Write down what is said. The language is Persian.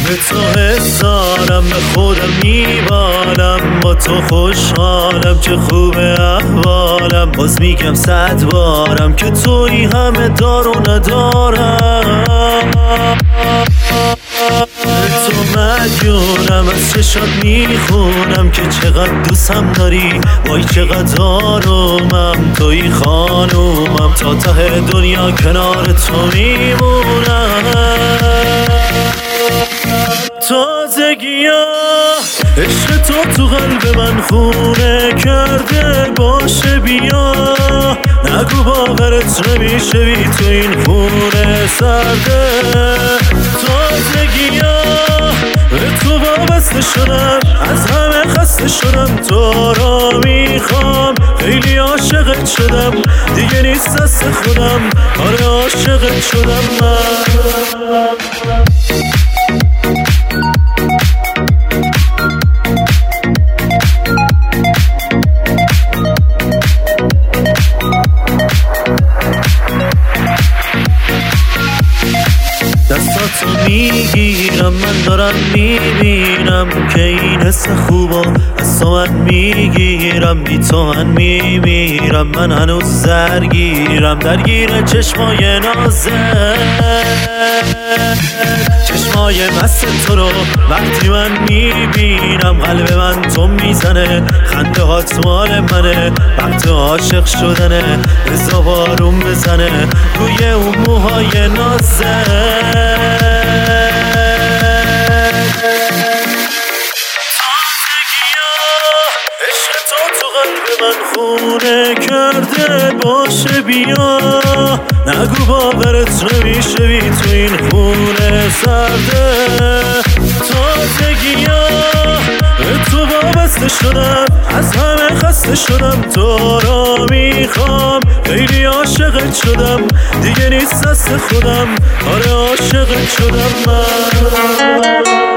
به تو حسارم، به خودم میبالم، با تو خوشحالم که خوبه احوالم. باز میگم 100 بارم که توی همه دار و ندارم. تو مدیونم، از چشات میخونم که چقدر دوستم داری، وای چقدر آرومم. توی خانومم، تا ته دنیا کنار تو میمونم. تازگی ها عشق تو قلب من خونه کرده، باشه بیا نگو باورت نمیشه بی تو این خونه سرده. تازگی ها به تو وابسته شدم، از همه خسته شدم، تو را میخوام. خیلی عاشقت شدم، دیگه نیست دست خودم، آره عاشقت شدم من. دستاتو میگیرم، من دارم میبینم که این حس خوبا از تو من میگیرم. بی تو من میمیرم، من هنوز درگیرم، درگیر چشمای نازت، چشمای مست تو رو وقتی من میبینم. قلب من تو میزنه، خنده هات مال منه، وقت عاشق شدنه، بزا بارون بزنه روی اون موهای نازت. عشق تو قلب من خونه کرده، باشه بیا نگو باورت نمیشه بی تو این خونه سرده. تازگی ها به تو وابسته شدم، از همه خسته شدم، تو را میخوام. خیلی عاشقت شدم، دیگه نیست دست خودم، آره عاشقت شدم من.